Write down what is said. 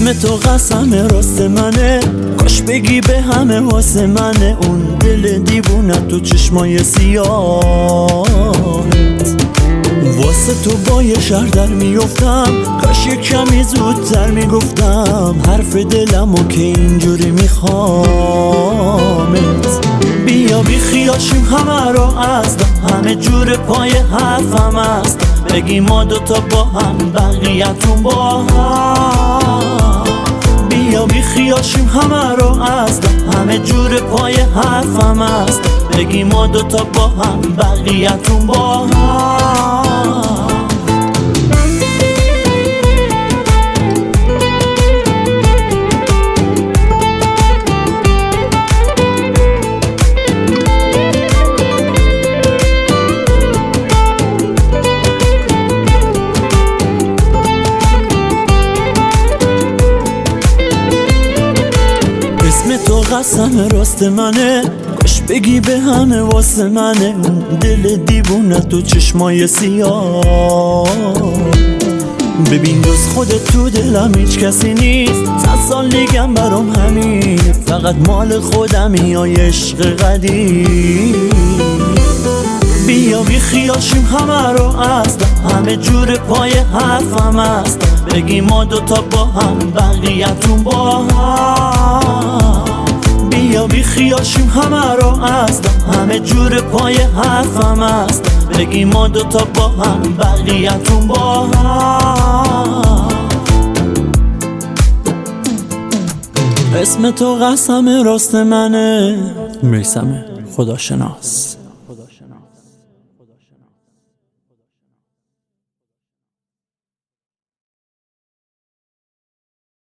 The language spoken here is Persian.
اسم تو قسم راست منه، کاش بگی به همه واسه منه. اون دل دیوونه تو چشمای سیاهت، واسه تو با یه شهر در میفتم، کاش یه کمی زودتر میگفتم حرف دلمو که اینجوری میخوامت. بیا بی خیاشیم همه رو از همه جور پای حرفم است، بگی ما دوتا با هم بقیه‌تون با هم. بیا بی خیاشیم همه رو از همه جور پای حرفم است، بگی ما دوتا با هم بقیه‌تون با هم. اسم تو قسم راست منه، کاش بگی به همه واسه منه. اون دل دیوونه تو چشمای سیاه، ببین جز خودت تو دلم هیچ کسی نیست. 100 سال دیگم برام همین، فقط مال خودمی یا عشق قدیم. بیا بی خیاشیم همه رو از همه جور پای حرفم است، بگی ما دوتا با هم بقیه‌تون با هم. بیا بی خیاشیم همه رو از همه جور پای حرفم است، بگی ما دوتا با هم بقیه‌تون با هم. اسم تو قسم راست منه، میثم خداشناس.